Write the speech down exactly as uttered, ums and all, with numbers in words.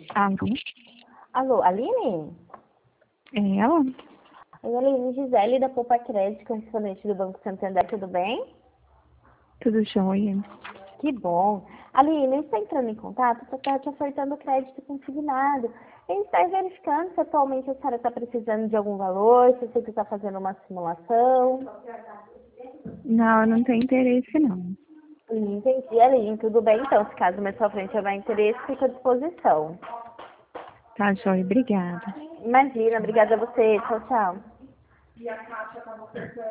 Alô? Alô, Aline? É ela? Oi, Aline, Gisele da Poupa Crédito, correspondente do Banco Santander, tudo bem? Tudo jóia? Que bom. Aline, está entrando em contato para estar te ofertando crédito consignado. A gente está verificando se atualmente a senhora está precisando de algum valor, se você está fazendo uma simulação. Não, eu não tenho interesse não. Entendi, Aline, tudo bem então. Se caso mais sua frente houver interesse, fica à disposição. Tá jóia, obrigada. Imagina, obrigada a você. Tchau, tchau.